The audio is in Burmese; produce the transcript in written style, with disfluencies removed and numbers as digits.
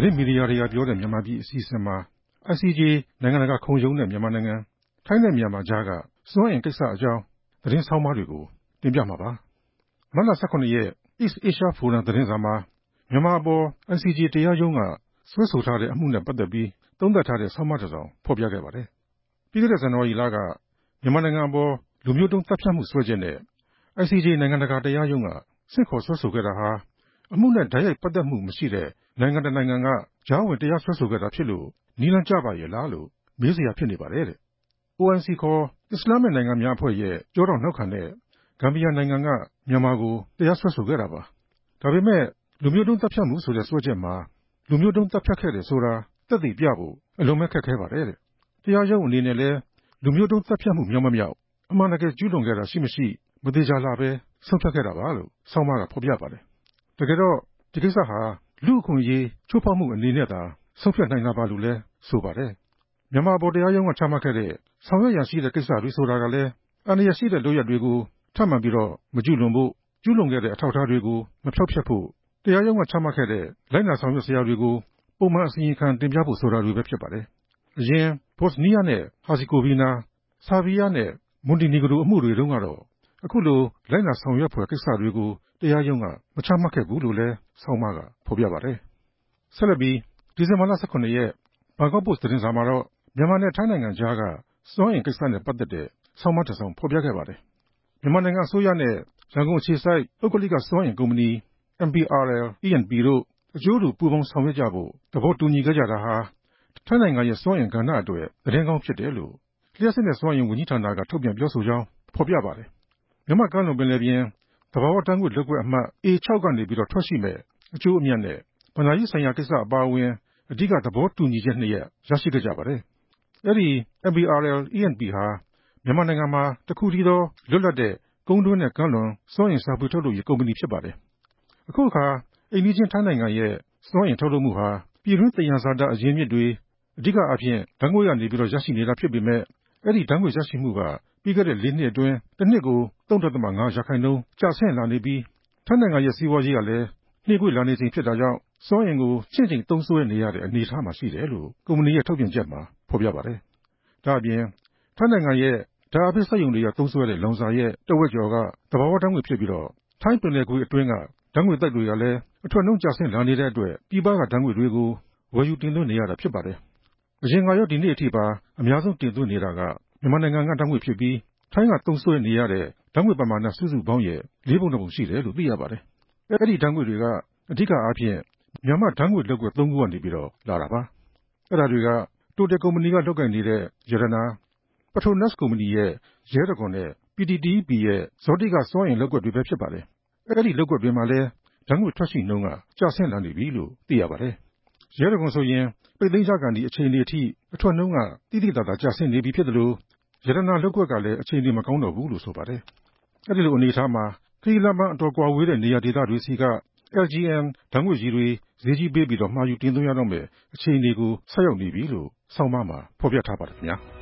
သတင်းမီဒီယာတွေကပြောတဲ့မြန်မာပြည်အစီအစဉ်မှာ ICJ နိုင်ငံတကာခုံရုံးနဲ့မြန်မာနိုင်ငံထိုင်းနဲ့မြန်မာကြားကစွမ်းအင်ကိစ္စအကြောင်းသတင်းဆောင်းပါးတွေကိုတင်ပြမှာပါ။မတ်လ 17 ရက် East Asia Forum သတင်းစာမှာမြန်မာအပေါ် ICJ တရားရုံးကစွဲဆိုထားတဲ့အမှုနဲ့ပတ်သက်ပြီးသုံးသပ်ထားတဲ့ဆောင်းပါးတစ်စောင်ဖော်ပြခဲ့ပါတယ်။ပြီးခဲ့တဲ့ဇန်နဝါရီလကမြန်မာနိုင်ငံအပေါ်လူမျိုးတုံးသတ်ဖြတ်မှုစွဲချက်နဲ့ ICJ နိုင်ငံတကာတရားရုံးကဆင့်ခေါ်စွဲဆိုခဲ့တာဟာအမှုနဲ့တိုက်ရိုက်ပတ်သက်မှုမရှိတဲ့နိုင်ငံတစ်နိုင်ငံကကြားဝင်တရားစွဲဆိုခဲ့တာဖြစ်လို့နည်းလမ်းကျပါရဲ့လားလို့မေးစရာဖြစ်နေပါတယ်တဲ့။ OIC ခေါ်အစ္စလာမ်နိုင်ငံများအဖွဲ့ရဲ့ကျောထောက်နောက်ခံတဲ့ဂမ်ဘီယာနိုင်ငံကမြန်မာကိုတရားစွဲဆိုခဲ့တာပါ။ဒါပေမဲ့လူမျိုးတုံးသတ်ဖြတ်မှုဆိုတဲ့စွဲချက်မှာလူမျိုးတုံးသတ်ဖြတ်ခဲ့တယ်ဆိုတာသက်သေပြဖို့အလွန်ပဲခက်ခဲပါတယ်တဲ့။တရားရုံးအနေနဲ့လည်းလူမျိုးတုံးသတ်ဖြတ်မှုမြောက်မမြောက်အမှန်တကယ်ကျူးလွန်ခဲ့တာရှိမရှိမသေချာလှပဲဆုံးဖြတ်ခဲ့တာပါလို့ဆောင်းပါးကဖော်ပြပါတယ်။တကယ်တော့ဒီကိစ္စဟာလူ့အခွင့်အရေးချိုးဖောက်မှုအနေနဲ့သာဆုံးဖြတ်နိုင်တာပါလို့လည်းဆိုပါတယ်။မြန်မာပေါ်တရားရုံးကချမှတ်ခဲ့တဲ့ဆောင်ရွက်ရန်ရှိတဲ့ကိစ္စတွေဆိုတာကလည်းအန္တရာယ်ရှိတဲ့လုပ်ရပ်တွေကိုထပ်မံပြီးတော့မကျူးလွန်ဖို့ကျူးလွန်ခဲ့တဲ့အထောက်အထားတွေကိုမဖျောက်ဖျက်ဖို့တရားရုံးကချမှတ်ခဲ့တဲ့လိုက်နာဆောင်ရွက်စရာတွေကိုပုံမှန်အစီရင်ခံတင်ပြဖို့ဆိုတာတွေပဲဖြစ်ပါတယ်။အရင်ဘော့စနီးယားနဲ့ဟာဇီကိုဗီနာဆာဗီးယားနဲ့မွန်တီနီဂရိုအမှုတွေတုန်းကတော့အခုလိုလိုက်နာဆောင်ရွက်ဖွယ်ကိစ္စတွေကိုတရားရုံးကမချမှတ်ခဲ့ဘူးလို့လည်းဆောင်းပါးကဖော်ပြပါတယ်။ဆက်လက်ပြီးဒီဇင်ဘာလ 17 ရက်ဘန်ကောက်ပို့စ်သတင်းစာမှာတော့မြန်မာနဲ့ထိုင်းနိုင်ငံကြားကစွမ်းအင်ကိစ္စနဲ့ပတ်သက်တဲ့ဆောင်းပါးတစ်စောင်ဖော်ပြခဲ့ပါတယ်။မြန်မာနိုင်ငံအစိုးရနဲ့ရန်ကုန်အခြေစိုက်ပုဂ္ဂလိကစွမ်းအင်ကုမ္ပဏီ MPRL E&P တို့အကျိုးတူပူးပေါင်းဆောင်ရွက်ကြဖို့သဘောတူညီခဲ့ကြတာဟာထိုင်းနိုင်ငံရဲ့စွမ်းအင်ကဏ္ဍအတွက်သတင်းကောင်းဖြစ်တယ်လို့လျှပ်စစ်နဲ့စွမ်းအင်ဝန်ကြီးဌာနကထုတ်ပြန်ပြောဆိုကြောင်းဖော်ပြပါတယ်။မြန်မာ့ကမ်းလွန်ပင်လယ်ပြင်သဘာဝဓာတ်ငွေ့လုပ်ကွက်အမှတ် A6 ကနေပြီးတော့ထွက်ရှိမဲ့အကျိုးအမြတ်နဲ့ဘဏ္ဍာရေးဆိုင်ရာကိစ္စအပါအဝင်အဓိကသဘောတူညီချက်2ရပ်ရရှိခဲ့ကြပါတယ်။အဲဒီ MPRL E&P ဟာမြန်မာနိုင်ငံမှာတစ်ခုတည်းသောလွတ်လပ်တဲ့ကုန်းတွင်းနဲ့ကမ်းလွန်စွမ်းအင်ရှာဖွေထုတ်လုပ်ရေးကုမ္ပဏီဖြစ်ပါတယ်။အခုအခါအိမ်နီးချင်းထိုင်းနိုင်ငံရဲ့စွမ်းအင်ထုတ်လုပ်မှုဟာပြည်တွင်းသယံဇာတအရင်းမြစ်တွေအဓိကအားဖြင့်ဓာတ်ငွေ့ကနေပြီးတော့ရရှိနေတာဖြစ်ပေမဲ့အဲဒီဓာတ်ငွေ့ရရှိမှုကပြီးခဲ့တဲ့4 နှစ်အတွင်းတစ်နှစ်ကို 3.5 ရာခိုင်နှုန်းကျဆင်းလာနေပြီးထိုင်းနိုင်ငံရဲ့စီးပွားရေးကလည်းနှေးကွေးလာနေချိန်ဖြစ်တာကြောင့်စွမ်းအင်ကိုချင့်ချိန်သုံးစွဲနေရတဲ့အနေအထားမှာရှိတယ်လို့ကုမ္ပဏီရဲ့ထုတ်ပြန်ချက်မှာဖော်ပြပါတယ်။ဒါ့အပြင်ထိုင်းနိုင်ငံရဲ့ဓာတ်အားပေးစက်ရုံတွေကသုံးစွဲတဲ့လောင်စာရဲ့တဝက်ကျော်ကသဘာဝဓာတ်ငွေ့ဖြစ်ပြီးတော့ထိုင်းပင်လယ်ကွေ့အတွင်းကဓာတ်ငွေ့သိုက်တွေကလည်းအထွက်နှုန်းကျဆင်းလာနေတဲ့အတွက်ပြည်ပကဓာတ်ငွေ့တွေကိုဝယ်ယူတင်သွင်းနေရတာဖြစ်ပါတယ်။အရင်ကရောဒီနေ့အထိပါအများဆုံးတင်သွင်းနေတာကမြန်မာနိုင်ငံကဓာတ်ငွေ့ဖြစ်ပြီးထိုင်းကသုံးစွဲနေရတဲ့ဓာတ်ငွေ့ပမာဏစုစုပေါင်းရဲ့4 ပုံ 1 ပုံရှိတယ်လို့သိရပါတယ်။အဲဒီဓာတ်ငွေ့တွေကအဓိကအားဖြင့်မြန်မာဓာတ်ငွေ့လုပ်ကွက်3 ခုကနေပြီးတော့လာတာပါ။အဲဒါတွေကတိုတယ်ကုမ္ပဏီကလုပ်ကိုင်နေတဲ့ရတနာပထရိုနက်စ်ကုမ္ပဏီရဲ့ရဲတံခွန်နဲ့ PTTEP ရဲ့ဇောတိကစွမ်းအင်လုပ်ကွက်တွေပဲဖြစ်ပါတယ်။အဲဒီလုပ်ကွက်တွေမှာလည်းဓာတ်ငွေ့ထွက်ရှိနှုန်းကကျဆင်းလာနေပြီလို့သိရပါတယ်။ရဲတံခွန်ဆိုရင်ပိတ်သိမ်းကြကန်ဒီအခြေအနေအထိအထွက်နှုန်းကတိတိတသာကျဆင်းနေပြီဖြစ်တယ်လို့ရတနာလုပ်ကွက်ကလည်းအခြေအနေမကောင်းတော့ဘူးလို့ဆိုပါတယ်။အဲဒီလိုအနေအထားမှာခရီးလမ်းမအတော်ကွာဝေးတဲ့နေရာဒေသတွေစီက LGN ဓာတ်ငွေ့ရည်တွေဈေးကြီးပေးပြီးတော့မှာယူတင်သွင်းရတော့မယ်အခြေအနေကိုဆက်ရောက်နေပြီလို့ဆောင်းပါးမှာဖော်ပြထားပါတယ်ခင်ဗျာ။